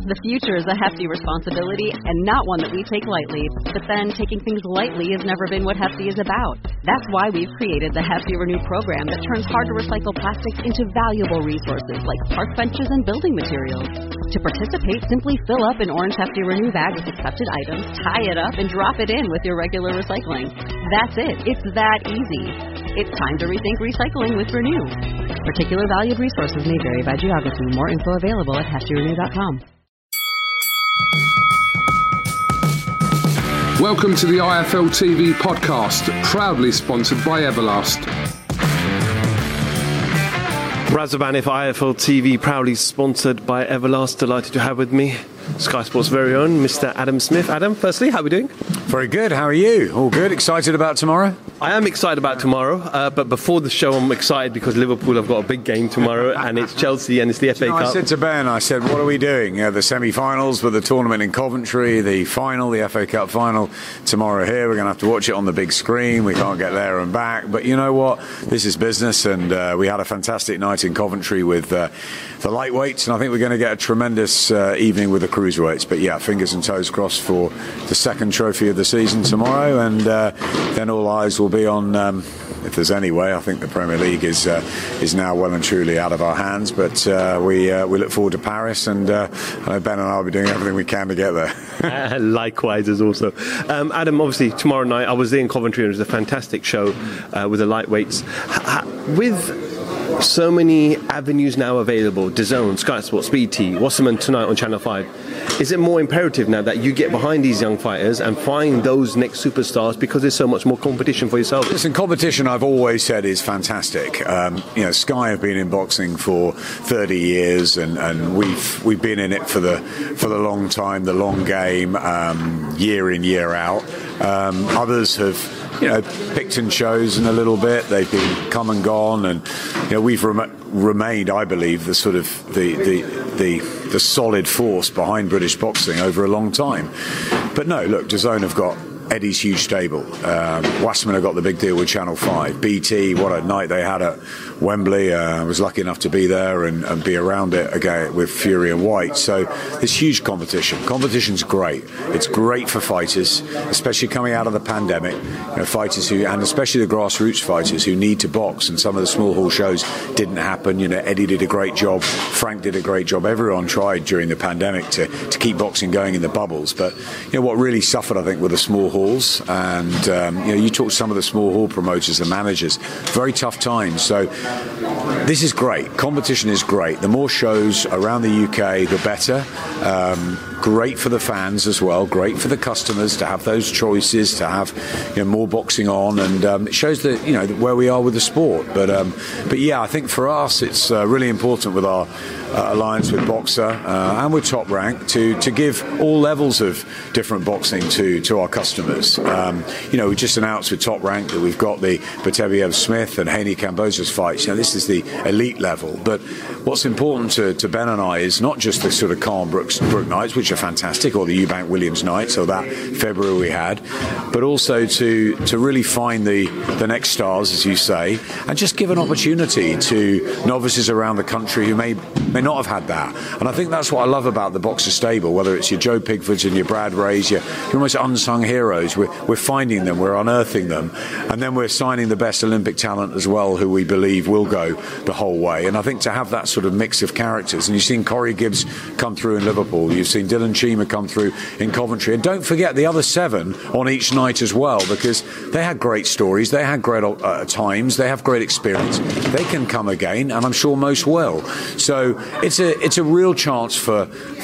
The future is a hefty responsibility and not one that we take lightly. But then, taking things lightly has never been what Hefty is about. That's why we've created the Hefty Renew program that turns hard-to-recycle plastics into valuable resources like park benches and building materials. To participate, simply fill up an orange Hefty Renew bag with accepted items, tie it up, and drop it in with your regular recycling. That's it. It's that easy. It's time to rethink recycling with Renew. Particular valued resources may vary by geography. More info available at heftyrenew.com. Welcome to the IFL TV podcast, proudly sponsored by Everlast. Razvan, IFL TV, proudly sponsored by Everlast. Delighted to have with me Sky Sports' very own Mr. Adam Smith. Adam, firstly, how are we doing? Very good. How are you? All good? Excited about tomorrow? I am excited about tomorrow, but before the show I'm excited because Liverpool have got a big game tomorrow and it's Chelsea and it's the FA Cup. I said to Ben, what are we doing? The semi-finals with the tournament in Coventry, the final, the FA Cup final tomorrow here. We're going to have to watch it on the big screen. We can't get there and back. But you know what? This is business, and we had a fantastic night in Coventry with the lightweights, and I think we're going to get a tremendous evening with the cruiserweights. But yeah, fingers and toes crossed for the second trophy of the season tomorrow, and then all eyes will be on, if there's any way, I think the Premier League is now well and truly out of our hands, but we look forward to Paris, and I know Ben and I will be doing everything we can to get there. Likewise as also. Adam, obviously tomorrow night I was there in Coventry and it was a fantastic show with the lightweights. With so many avenues now available, DAZN, Sky Sports, BT, Wasserman tonight on Channel 5, is it more imperative now that you get behind these young fighters and find those next superstars because there's so much more competition for yourself? Listen, competition, I've always said, is fantastic. Sky have been in boxing for 30 years, and we've been in it for the long time, the long game, year in, year out. Others have picked and chosen a little bit. They've been come and gone, and we've remained, I believe, the sort of the solid force behind British boxing over a long time. But no, look, DAZN have got Eddie's huge stable. Wasserman have got the big deal with Channel 5. BT, what a night they had at Wembley. I was lucky enough to be there and be around it again with Fury and White. So there's huge competition. Competition's great. It's great for fighters, especially coming out of the pandemic. Fighters who, and especially the grassroots fighters who need to box, and some of the small hall shows didn't happen. Eddie did a great job. Frank did a great job. Everyone tried during the pandemic to keep boxing going in the bubbles. But what really suffered, I think, were the small halls. And you talk to some of the small hall promoters and managers. Very tough times. So this is great. Competition is great. The more shows around the UK, the better. Great for the fans as well. Great for the customers to have those choices, to have more boxing on, and it shows that where we are with the sport. But yeah, I think for us it's really important with our alliance with Boxer and with Top Rank to give all levels of different boxing to our customers. We just announced with Top Rank that we've got the Bateviev Smith and Haney Cambosos fights. This is the elite level. But what's important to Ben and I is not just the sort of Khan Brook nights, which are fantastic, or the Eubank Williams nights, or that February we had, but also to really find the next stars, as you say, and just give an opportunity to novices around the country who may not have had that. And I think that's what I love about the Boxer stable, whether it's your Joe Pigfords and your Brad Rays, your almost unsung heroes. We're finding them, we're unearthing them, and then we're signing the best Olympic talent as well, who we believe will go the whole way. And I think to have that sort of mix of characters, and you've seen Corey Gibbs come through in Liverpool, you've seen Dylan Chima come through in Coventry, and don't forget the other 7 on each night as well, because they had great stories, they had great times, they have great experience, they can come again, and I'm sure most will. So it's a real chance for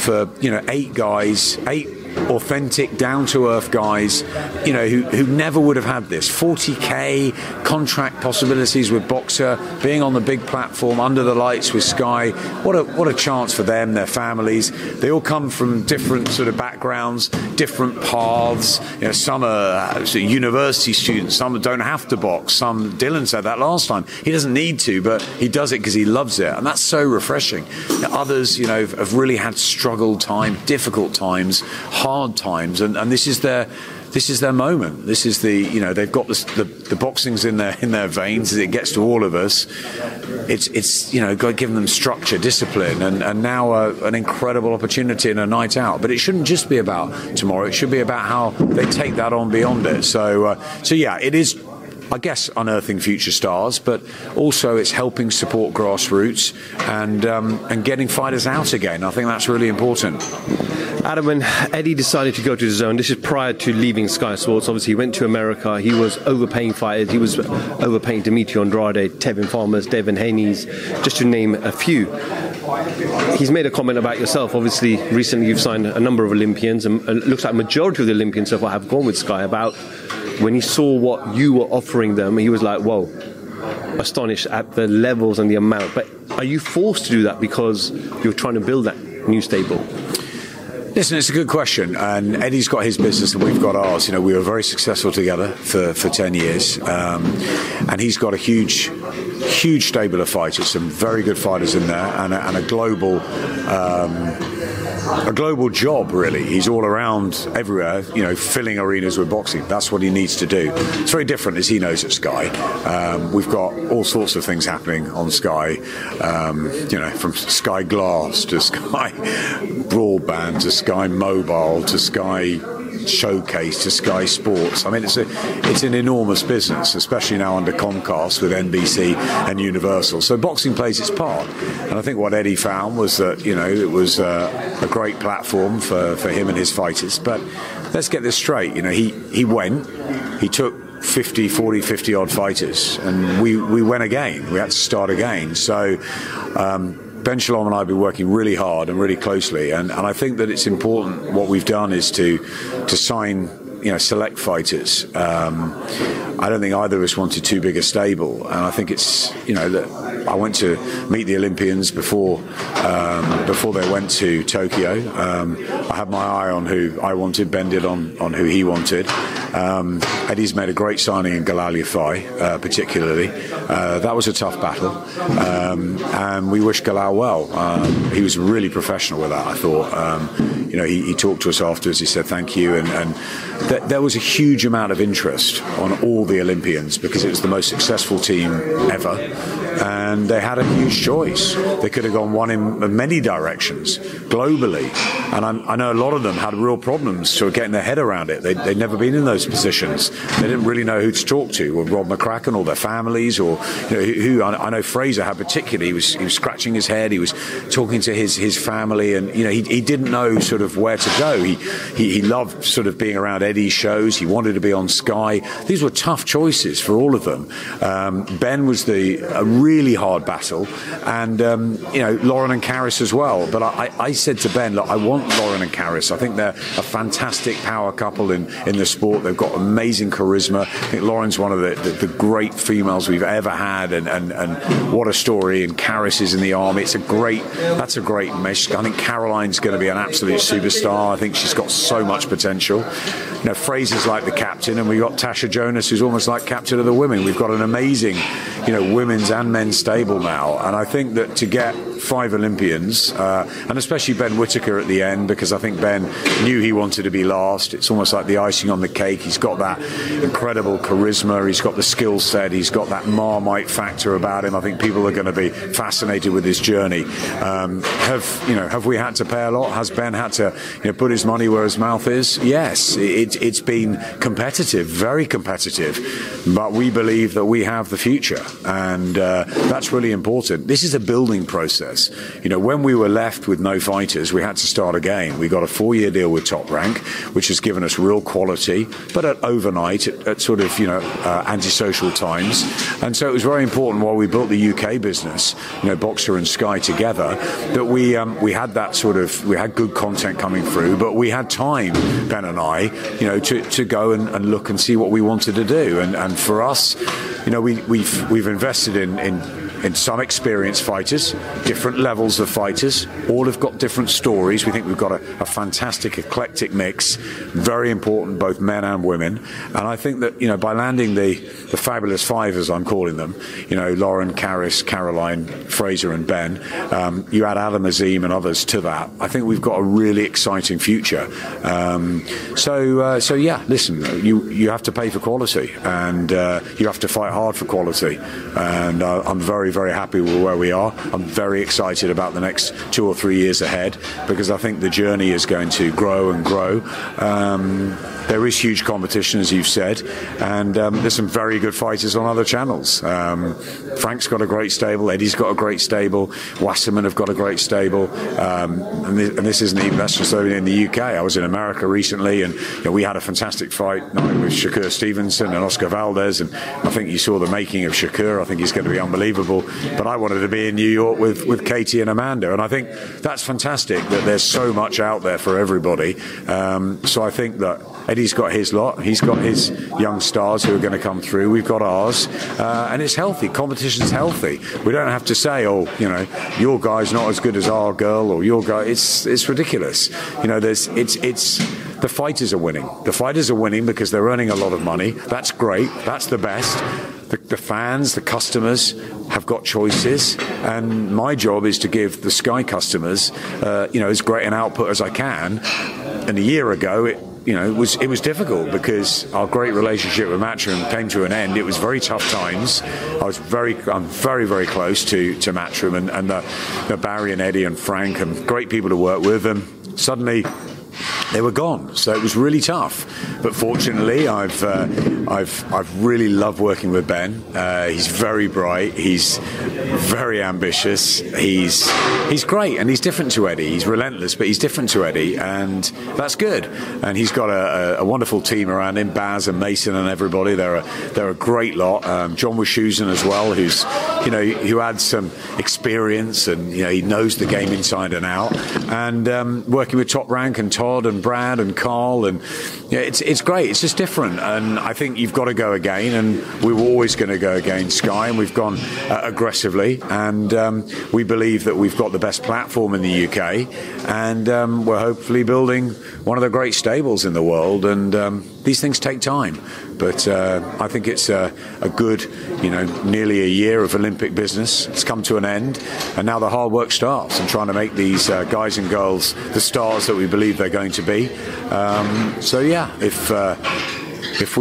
8 guys, 8 authentic, down-to-earth guys, who never would have had this. 40k contract possibilities with Boxer, being on the big platform under the lights with Sky. What a chance for them, their families. They all come from different sort of backgrounds, different paths. Some are university students, some don't have to box. Dylan said that last time. He doesn't need to, but he does it because he loves it, and that's so refreshing. Others, have really had struggled time, difficult times, hard times, and this is their this is their moment. This is they've got the boxing's in their veins as it gets to all of us. It's giving them structure, discipline, and now an incredible opportunity and a night out. But it shouldn't just be about tomorrow. It should be about how they take that on beyond it. So yeah, it is, I guess, unearthing future stars, but also it's helping support grassroots and getting fighters out again. I think that's really important. Adam, when Eddie decided to go to DAZN, this is prior to leaving Sky Sports. Obviously, he went to America. He was overpaying fighters. He was overpaying Demetrio Andrade, Tevin Farmers, Devin Haney's, just to name a few. He's made a comment about yourself. Obviously, recently you've signed a number of Olympians, and it looks like a majority of the Olympians so far have gone with Sky. About when he saw what you were offering them, he was like, whoa, astonished at the levels and the amount. But are you forced to do that because you're trying to build that new stable? Listen, it's a good question, and Eddie's got his business and we've got ours. We were very successful together for 10 years, and he's got a huge stable of fighters, some very good fighters in there, and a global job, really. He's all around everywhere, filling arenas with boxing. That's what he needs to do. It's very different, as he knows, at Sky. We've got all sorts of things happening on Sky, from Sky Glass to Sky Broadband to Sky Mobile to Sky Showcase to Sky Sports. I mean, it's an enormous business, especially now under Comcast with NBC and Universal. So boxing plays its part, and I think what Eddie found was that it was a great platform for him and his fighters. But let's get this straight. He took 50 odd fighters, and we went again. We had to start again. So Ben Shalom and I have been working really hard and really closely, and I think that it's important. What we've done is to sign select fighters. I don't think either of us wanted too big a stable, and I think it's that I went to meet the Olympians before they went to Tokyo. I had my eye on who I wanted. Ben did on who he wanted. Eddie's made a great signing in Galal Yafai, particularly. That was a tough battle, and we wish Galal well. He was really professional with that, I thought. He talked to us afterwards. He said thank you, and there was a huge amount of interest on all the Olympians because it was the most successful team ever, and they had a huge choice. They could have gone one in many directions globally, and I know a lot of them had real problems sort of getting their head around it. They'd never been in those positions. They didn't really know who to talk to, or Rob McCracken, or their families, or who. I know Fraser had particularly. He was scratching his head. He was talking to his family, and he didn't know sort of where to go. He loved sort of being around Eddie's shows. He wanted to be on Sky. These were tough choices for all of them. Ben was a really hard battle, and Lauren and Karis as well. But I said to Ben, look, I want Lauren and Karis. I think they're a fantastic power couple in the sport. They've got amazing charisma. I think Lauren's one of the great females we've ever had, and what a story. And Karis is in the army. That's a great mesh. I think Caroline's going to be an absolute superstar. I think she's got so much potential. Fraser's like the captain, and we've got Tasha Jonas, who's almost like captain of the women. We've got an amazing, women's and men's stable now, and I think that to get 5 Olympians, and especially Ben Whittaker at the end, because I think Ben knew he wanted to be last. It's almost like the icing on the cake. He's got that incredible charisma. He's got the skill set. He's got that Marmite factor about him. I think people are going to be fascinated with his journey. Have we had to pay a lot? Has Ben had to put his money where his mouth is? Yes, it's been competitive, very competitive, but we believe that we have the future, and that's really important. This is a building process. When we were left with no fighters, we had to start again. We got a 4-year deal with Top Rank, which has given us real quality, but at overnight, at sort of antisocial times. And so it was very important while we built the UK business, Boxer and Sky together, that we had that we had good content coming through, but we had time, Ben and I, to go and look and see what we wanted to do. And for us, we've invested in and some experienced fighters, different levels of fighters, all have got different stories. We think we've got a fantastic eclectic mix, very important, both men and women. And I think that, by landing the fabulous five, as I'm calling them, Lauren, Karis, Caroline, Fraser and Ben, you add Adam Azim and others to that, I think we've got a really exciting future. So yeah, listen, you have to pay for quality, and you have to fight hard for quality. And I'm very, very happy with where we are. I'm very excited about the next 2 or 3 years ahead, because I think the journey is going to grow and grow. There is huge competition, as you've said, and there's some very good fighters on other channels. Frank's got a great stable, Eddie's got a great stable, Wasserman have got a great stable, and this isn't even, that's just only in the UK. I was in America recently, and we had a fantastic fight night with Shakur Stevenson and Oscar Valdez, and I think you saw the making of Shakur. I think he's going to be unbelievable. But I wanted to be in New York with Katie and Amanda, and I think that's fantastic that there's so much out there for everybody. So I think that Eddie's got his lot. He's got his young stars who are going to come through. We've got ours, and it's healthy. Competition's healthy. We don't have to say, your guy's not as good as our girl, or your guy. It's ridiculous. The fighters are winning. The fighters are winning because they're earning a lot of money. That's great. That's the best. The fans, the customers have got choices, and my job is to give the Sky customers, as great an output as I can. And a year ago, it was difficult because our great relationship with Matchroom came to an end. It was very tough times. I'm very, very close to Matchroom and the Barry and Eddie and Frank, and great people to work with. And suddenly they were gone, so it was really tough. But fortunately, I've really loved working with Ben. He's very bright. He's very ambitious. He's great, and he's different to Eddie. He's relentless, but he's different to Eddie, and that's good. And he's got a wonderful team around him, Baz and Mason and everybody. They're a great lot. John Wischusen as well, who adds some experience, and he knows the game inside and out. And working with Top Rank and Todd and Brad and Carl, and it's great. It's just different, and I think you've got to go again, and we were always going to go again, Sky, and we've gone aggressively, and we believe that we've got the best platform in the UK, and we're hopefully building one of the great stables in the world, and these things take time. But I think it's a good, nearly a year of Olympic business. It's come to an end, and now the hard work starts, and trying to make these guys and girls the stars that we believe they're going to be. So yeah, if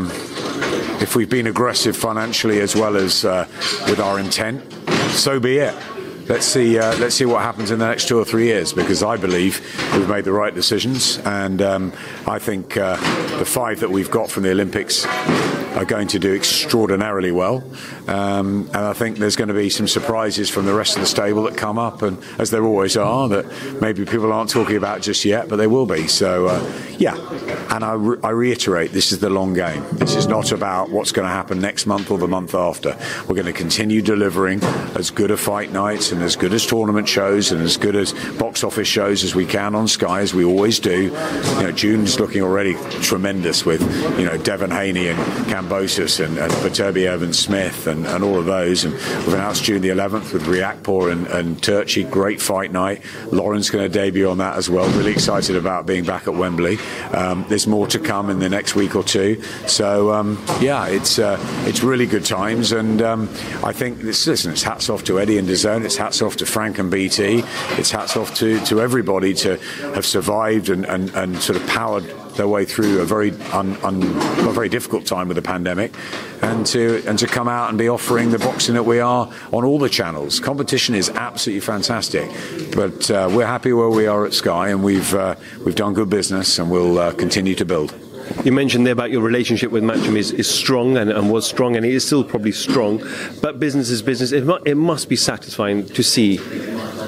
we've been aggressive financially as well as with our intent, so be it. Let's see what happens in the next 2 or 3 years, because I believe we've made the right decisions, and I think the 5 that we've got from the Olympics are going to do extraordinarily well, and I think there's going to be some surprises from the rest of the stable that come up, and as there always are, that maybe people aren't talking about just yet, but they will be. So yeah, and I reiterate, this is the long game. This is not about what's going to happen next month or the month after. We're going to continue delivering as good a fight nights and as good as tournament shows and as good as box office shows as we can on Sky, as we always do. June's looking already tremendous with Devon Haney and Kambosos and Viterbi Evans-Smith and all of those. And we've announced June the 11th with Riakporhe and Turchi. Great fight night. Lauren's going to debut on that as well. Really excited about being back at Wembley. There's more to come in the next week or two. So yeah, it's really good times, and I think it's hats off to Eddie and DAZN. It's hats off to Frank and BT. It's hats off to everybody to have survived and sort of powered their way through a very difficult time with the pandemic, and to come out and be offering the boxing that we are on all the channels. Competition is absolutely fantastic, but we're happy where we are at Sky, and we've done good business, and we'll continue to build. You mentioned there about your relationship with Matchroom is strong and was strong, and it is still probably strong, but business is business. It must be satisfying to see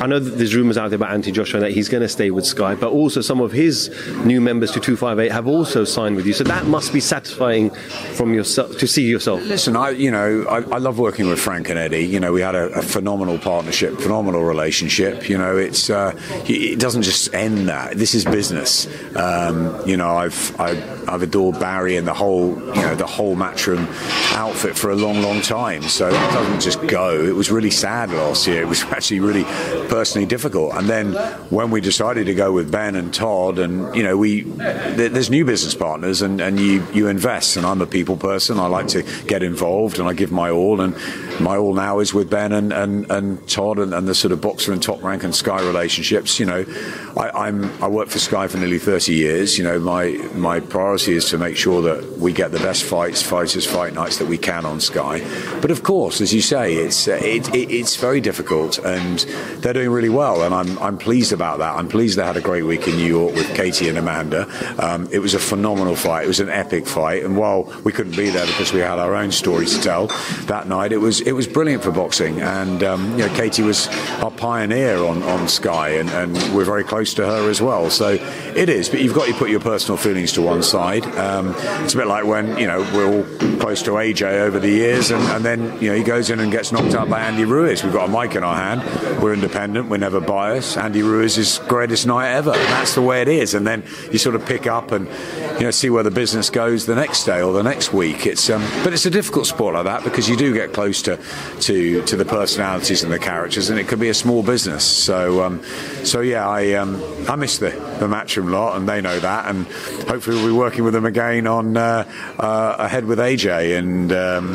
I know that there's rumours out there about Anthony Joshua that he's going to stay with Sky, but also some of his new members to 258 have also signed with you. So that must be satisfying from yourself to see yourself. Listen, I love working with Frank and Eddie. You know, we had a phenomenal partnership, phenomenal relationship. You know, it doesn't just end that. This is business. You know, I've adored Barry and the whole Matchroom outfit for a long time. So it doesn't just go. It was really sad last year. It was actually really personally difficult. And then when we decided to go with Ben and Todd, and you know, there's new business partners, and you invest. And I'm a people person. I like to get involved, and I give my all. And my all now is with Ben and Todd, and the sort of Boxer and Top Rank and Sky relationships. You know, I worked for Sky for nearly 30 years. You know, my priority is to make sure that we get the best fighters, fight nights that we can on Sky. But of course, as you say, it's very difficult, and they're doing really well, and I'm pleased about that. I'm pleased they had a great week in New York with Katie and Amanda. It was a phenomenal fight. It was an epic fight, and while we couldn't be there because we had our own story to tell that night, it was brilliant for boxing. And you know, Katie was our pioneer on Sky, and we're very close to her as well. So it is, but you've got to put your personal feelings to one side. It's a bit like when, you know, we're all close to AJ over the years, and then, you know, he goes in and gets knocked out by Andy Ruiz. We've got a mic in our hand. We're independent. We're never biased. Andy Ruiz's greatest night ever. And that's the way it is. And then you sort of pick up and, you know, see where the business goes the next day or the next week. But it's a difficult sport like that, because you do get close to the personalities and the characters, and it can be a small business. So yeah, I miss the Matchroom lot, and they know that, and hopefully we'll be working with them again on ahead with AJ. And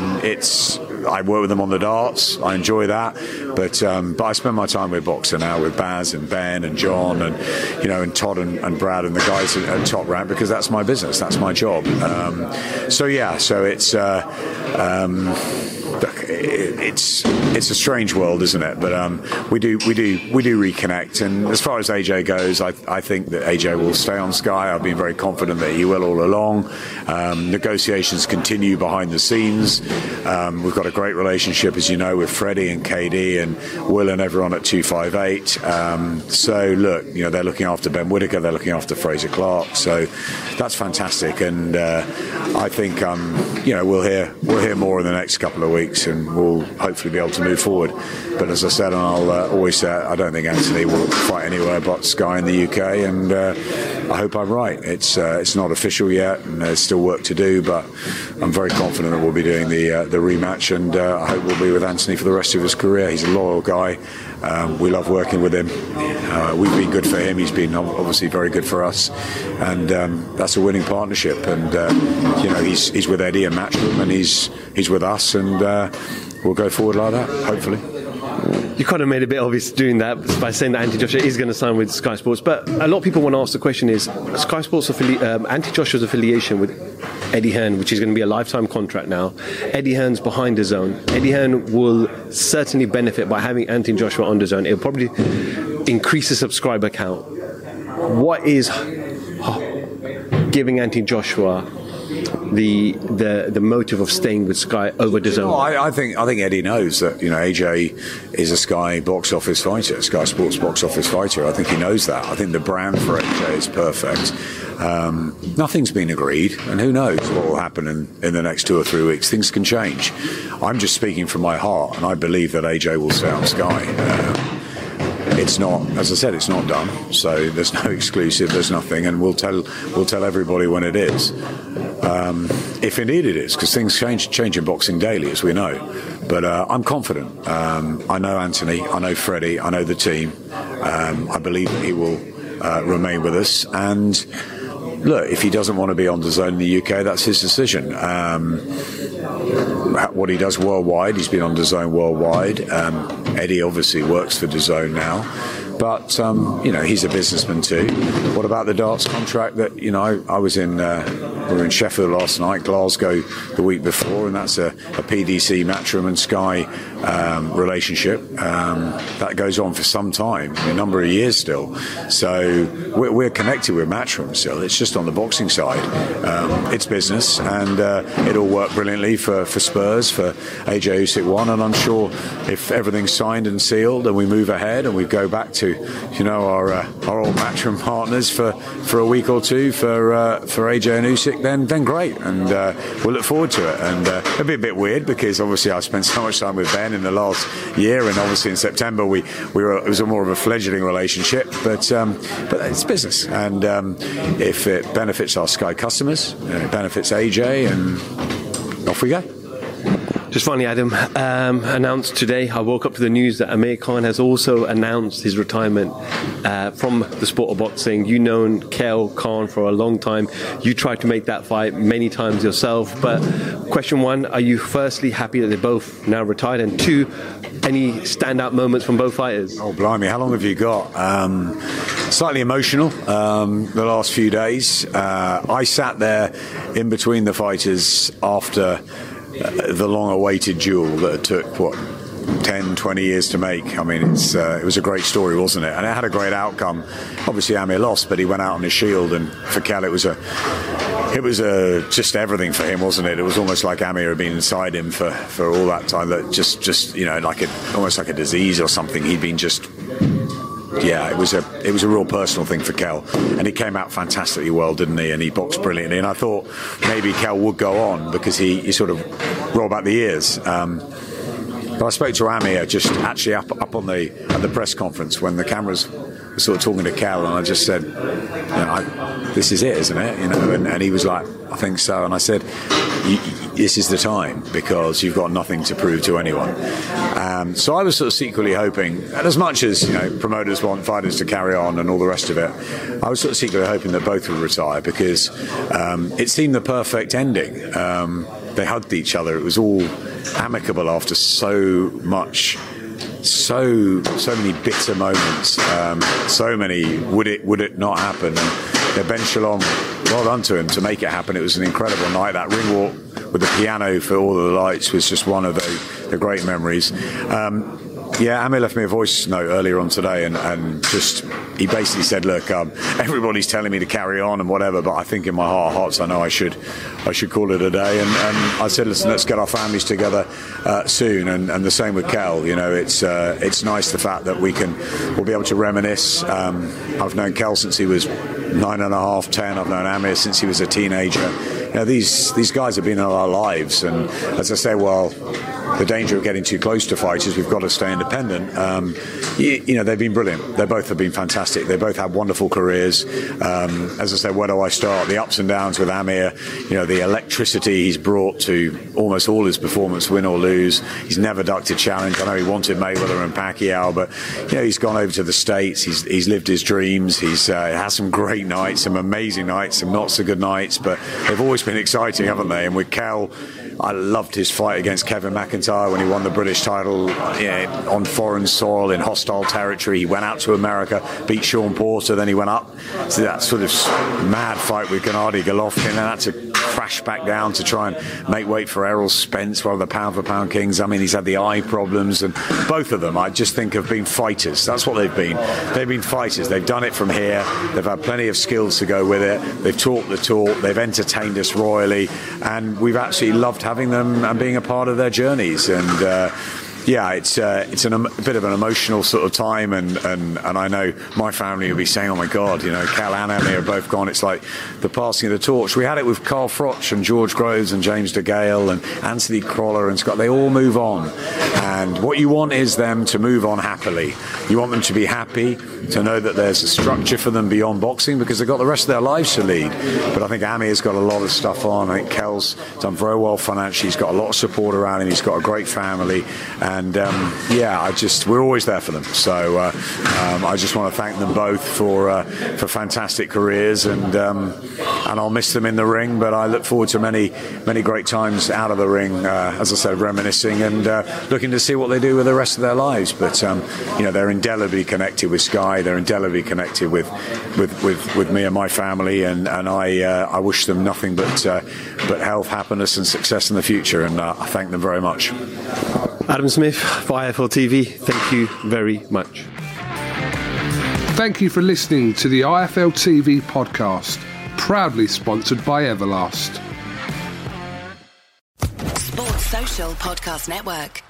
I work with them on the darts. I enjoy that, but I spend my time with Boxer now, with Baz and Ben and John, and you know, and Todd and Brad and the guys at Top Rank, because that's my business, that's my job. So it's it's a strange world, isn't it? But we do reconnect. And as far as AJ goes, I think that AJ will stay on Sky. I've been very confident that he will all along. Negotiations continue behind the scenes. We've got a great relationship, as you know, with Freddie and KD and Will and everyone at 258. So look, you know, they're looking after Ben Whittaker, they're looking after Fraser Clark. So that's fantastic. And I think you know, we'll hear more in the next couple of weeks, and we'll hopefully be able to move forward. But as I said, and I'll always say, I don't think Anthony will fight anywhere but Sky in the UK, and I hope I'm right. It's not official yet, and there's still work to do, but I'm very confident that we'll be doing the rematch, and I hope we'll be with Anthony for the rest of his career. He's a loyal guy. We love working with him. We've been good for him. He's been obviously very good for us, and that's a winning partnership. And you know, he's with Eddie and Matchroom, and he's with us, and we'll go forward like that, hopefully. You kind of made it a bit obvious doing that by saying that Anthony Joshua is going to sign with Sky Sports, but a lot of people want to ask the question: is Sky Sports Anthony Joshua's affiliation with Eddie Hearn, which is going to be a lifetime contract now? Eddie Hearn's behind DAZN. Eddie Hearn will certainly benefit by having Anthony Joshua on DAZN. It'll probably increase the subscriber count. What is giving Anthony Joshua the motive of staying with Sky over DAZN? No, I think Eddie knows that, you know, AJ is a Sky box office fighter, Sky Sports box office fighter. I think he knows that. I think the brand for AJ is perfect. Nothing's been agreed, and who knows what will happen in the next 2 or 3 weeks. Things can change. I'm just speaking from my heart, and I believe that AJ will stay on Sky. It's not, as I said, it's not done. So there's no exclusive, there's nothing, and we'll tell everybody when it is. If indeed it is, because things change in boxing daily, as we know. But I'm confident. I know Anthony, I know Freddie, I know the team. I believe that he will remain with us. And look, if he doesn't want to be on DAZN in the UK, that's his decision. What he does worldwide, he's been on DAZN worldwide. Eddie obviously works for DAZN now. but he's a businessman too. What about the darts contract that I was in? We were in Sheffield last night, Glasgow the week before, and that's a PDC Matchroom and Sky relationship that goes on for some time, a number of years still. So we're connected with Matchroom still. It's just on the boxing side. It's business, and it all worked brilliantly for Spurs, for AJ Usyk won, and I'm sure if everything's signed and sealed and we move ahead and we go back to our old Matchroom partners for a week or two for AJ and Usyk, then great, and we'll look forward to it. And it'll be a bit weird because obviously I spent so much time with Ben in the last year, and obviously in September it was more of a fledgling relationship, but it's business, and if it benefits our Sky customers, it benefits AJ, and off we go. Just finally, Adam, announced today, I woke up to the news that Amir Khan has also announced his retirement from the sport of boxing. You've known Kell Khan for a long time. You tried to make that fight many times yourself. But question one, are you firstly happy that they're both now retired? And two, any standout moments from both fighters? Oh, blimey, how long have you got? Slightly emotional the last few days. I sat there in between the fighters after the long-awaited duel that took 10, 20 years to make. I mean, it was a great story, wasn't it? And it had a great outcome. Obviously Amir lost, but he went out on his shield, and for Kell it was just everything for him, wasn't it? It was almost like Amir had been inside him for all that time, that just almost like a disease or something. He'd been just... Yeah, it was a real personal thing for Kell, and he came out fantastically well, didn't he? And he boxed brilliantly, and I thought maybe Kell would go on because he sort of rolled back the ears. But I spoke to Amir just actually up at the press conference when the cameras were sort of talking to Kell, and I just said, this is it, isn't it? And he was like, I think so. And I said, this is the time, because you've got nothing to prove to anyone. So I was sort of secretly hoping, and as much as promoters want fighters to carry on and all the rest of it, I was sort of secretly hoping that both would retire, because it seemed the perfect ending. They hugged each other. It was all amicable after so many bitter moments, so many would it not happen. And Ben Shalom, well done to him to make it happen. It was an incredible night. That ring walk with the piano for all of the lights was just one of the great memories. Amir left me a voice note earlier on today, and just he basically said, look, everybody's telling me to carry on and whatever, but I think in my heart of hearts I know I should call it a day. And I said, listen, let's get our families together soon. And the same with Kell. It's nice the fact that we'll be able to reminisce. I've known Kell since he was 9.5, 10. I've known Amir since he was a teenager. These guys have been in our lives, and as I say, the danger of getting too close to fighters, we've got to stay independent. They've been brilliant. They both have been fantastic. They both have wonderful careers. As I said, where do I start? The ups and downs with Amir, the electricity he's brought to almost all his performance, win or lose. He's never ducked a challenge. I know he wanted Mayweather and Pacquiao, but he's gone over to the States. He's lived his dreams. He's had some great nights, some amazing nights, some not so good nights, but they've always been exciting, haven't they? And with Kell, I loved his fight against Kevin McIntyre when he won the British title on foreign soil in hostile territory. He went out to America, beat Sean Porter, then he went up to that sort of mad fight with Gennady Golovkin, and had to crash back down to try and make weight for Errol Spence, one of the pound-for-pound kings. I mean, he's had the eye problems, and both of them, I just think, have been fighters. That's what they've been. They've been fighters. They've done it from here. They've had plenty of skills to go with it. They've talked the talk. They've entertained us royally, and we've absolutely loved having them and being a part of their journeys. And it's a bit of an emotional sort of time, and I know my family will be saying, oh my God, Kell and Amir are both gone. It's like the passing of the torch. We had it with Carl Froch and George Groves and James DeGale and Anthony Croller and Scott. They all move on, and what you want is them to move on happily. You want them to be happy, to know that there's a structure for them beyond boxing, because they've got the rest of their lives to lead. But I think Amir's got a lot of stuff on. I think Kell's done very well financially. He's got a lot of support around him. He's got a great family. and we're always there for them. So I just want to thank them both for fantastic careers, and I'll miss them in the ring, but I look forward to many great times out of the ring, as I said, reminiscing and looking to see what they do with the rest of their lives. But they're indelibly connected with Sky, they're indelibly connected with me and my family, and I wish them nothing but health, happiness and success in the future, and I thank them very much. Adam Smith for IFL TV, thank you very much. Thank you for listening to the IFL TV podcast, proudly sponsored by Everlast. Sports Social Podcast Network.